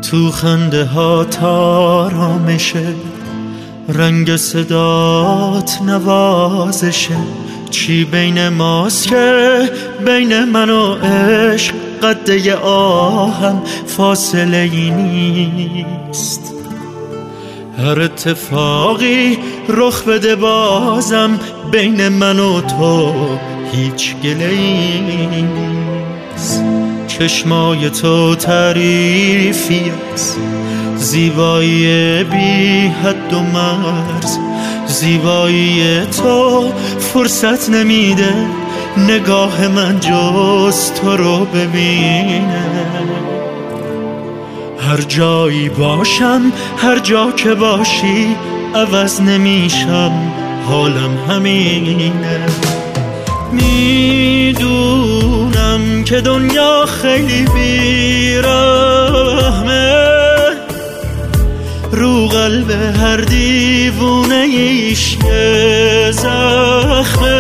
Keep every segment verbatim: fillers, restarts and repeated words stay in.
تو خنده ها تارامشه، رنگ صدات نوازشه. چی بین ماست که بین من و عشق قده آهم فاصله ای نیست. هر اتفاقی رخ بده بازم بین من و تو هیچ گله ای نیست. چشمای تو تعریفی است، زیبایی بی حد و مرز. زیبایی تو فرصت نمیده نگاه من جز تو رو ببینه. هر جایی باشم هر جا که باشی عوض نمیشم، حالم همینه. میدونم که دنیا خیلی بیرحمه، رو قلب هر دیوونه ایش یه زخمه.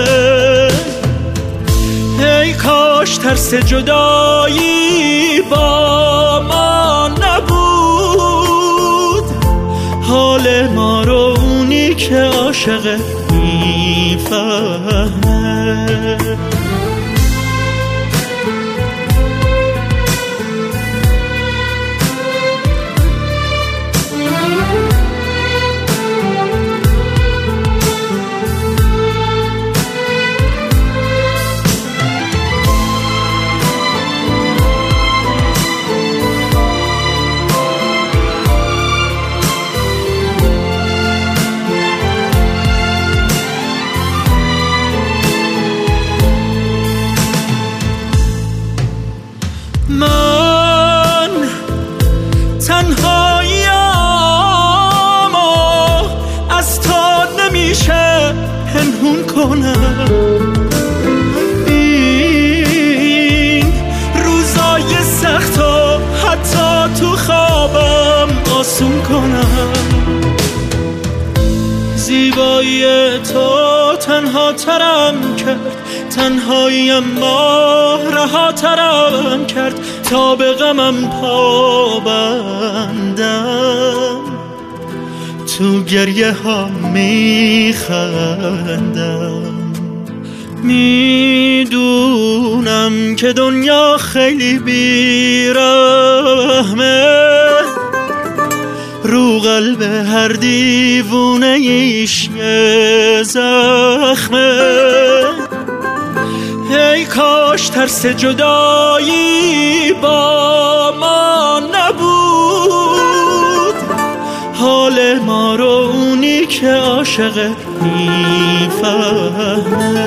ای کاش ترس جدایی با ما نبود، حال ما رو اونی که عاشقه میفهمه. من تنهاییم و از تو نمیشه پنهون کنم. این روزای سخت و حتی تو خوابم آسون کنم. زیبایی تو تنها ترم کرد، تنهاییم ما رها ترم کرد. تا به غمم پا بندم، تو گریه ها میخندم. میدونم که دنیا خیلی بیرحمه، رو قلب هر دیوونه ایش یه زخمه. ای کاش ترس جدایی با ما نبود، حال ما رو اونی که عاشقه میفهمه.